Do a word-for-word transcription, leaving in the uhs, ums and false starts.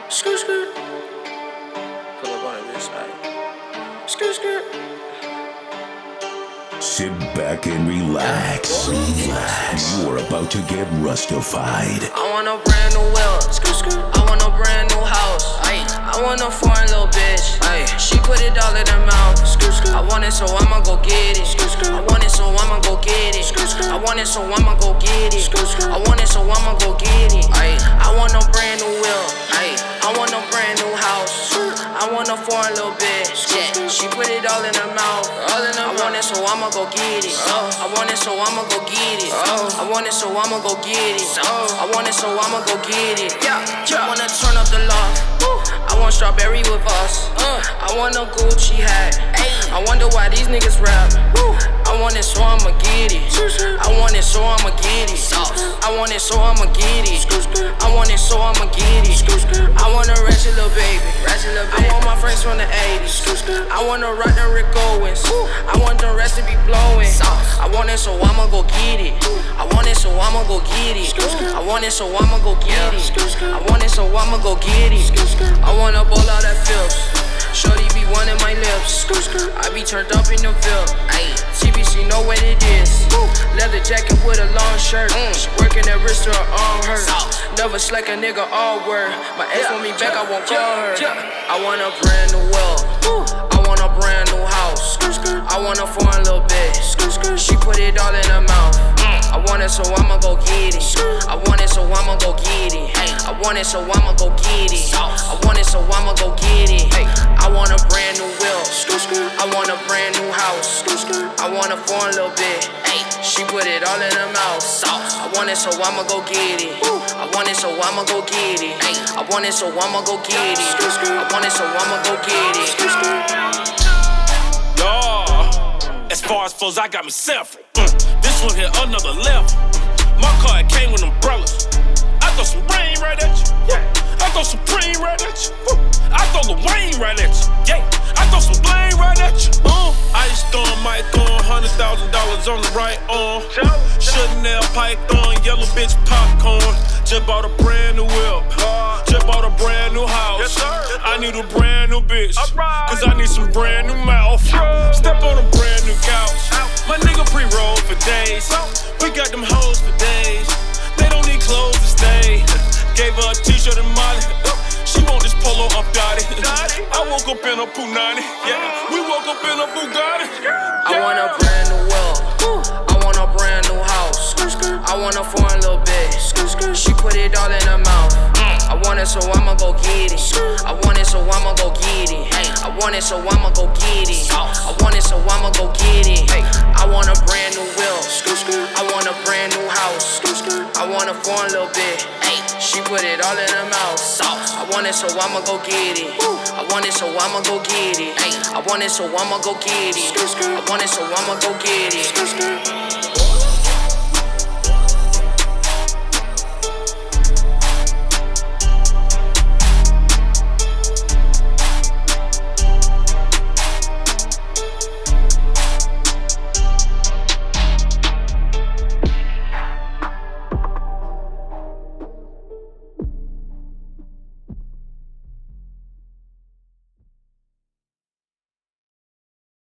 Skirt, skirt. Pull up on it, bitch. Aight. Skirt, skirt. Sit back and relax. Relax. You are about to get rustified. I want a brand new wheel. Skirt, skirt. I want a brand new house. Ay. I want a foreign little bitch. Ay. She put it all in her mouth. Skirt, skirt. I want it, so I'ma go get it. Skirt, skirt. I want it, so I'ma go get it. Skirt, skirt. I want it, so I'ma go get it. Skirt, skirt. I want it, so I'ma go get it. Ay. I want a brand new wheel. Ay. I want a brand new house. I want a foreign little bitch. Yeah. She put it all in her mouth. All in her I want it, so I'ma go get it. Oh. I want it, so I'ma go get it. Oh. I want it, so I'ma go get it. Oh. I want it, so I'ma go get it. Yeah. Yeah. I wanna turn up the loft. I want strawberry with us. Uh. I want a Gucci hat. Ay. I wonder why these niggas rap. Woo. I want it, so I'ma get it. I want it, so I'ma get it. I want it, so I'ma get it. I want it, so I'ma get it. I want a ratchet little baby. Ratchet little baby. I want my friends from the eighties. I wanna rock the Rick Owens. I want the rest to be blowing. I want it, so I'ma go get it. I want it, so I'ma go get it. I want it, so I'ma go get it. I want it, so I'ma go get it. I wanna bowl out that filth. Shorty be wanting my lips. I be turned up in the Ville. T B C know what it is. Leather jacket with a long shirt. She working that wrist to her arm hurt. Never slack a nigga all word. My ex want me back, I won't call her. I want a brand new world. I want a brand new house. I want a foreign little bitch. She put it all in her mouth. I want it, so I'ma go get it. I want it, so I'ma go get it. I want it, so I'ma go get it. I want it, so I'ma go get it. I want a brand new wheel. I want a brand new house. I want a foreign little bitch. She put it all in her mouth. I want it, so I'ma go get it. I want it, so I'ma go get it. I want it, so I'ma go get it. I want it, so I'ma go get it. Yeah, as far as flows, I got me several. Mm. This one here, another level. My car, it came with umbrellas. I throw some rain right at you. Yeah. I throw Supreme right at you. Woo. I throw Lil Wayne right at you. Yeah. I throw some blame right at you. Uh. Ice Storm, Mike Thorn, hundred thousand dollars on the right arm. Chanel, Python, yellow bitch popcorn. Just bought a brand new whip. Just bought a brand new house. Yes, I need a brand new bitch. Cause I need some brand new mouth. Step on a brand new couch. My nigga pre-rolled for days. We got them hoes for days. They don't need clothes to stay. Gave her a t-shirt and Molly. She want this polo up Dottie. I woke up in a Punani. Yeah, we woke up in a Bugatti. Yeah. I want a brand new world. I want a brand new house. I want a foreign little bitch. She put it all in her mouth. I want it, so I'ma go get it. I want it, so I'ma go get it. I want it, so I'ma go get it. I want it, so I'ma go get it. I want a brand new wheel. I want a brand new house. I want a foreign little bitch. She put it all in her mouth. I want it, so I'ma go get it. I want it, so I'ma go get it. I want it, so I'ma go get it. I want it, so I'ma go get it.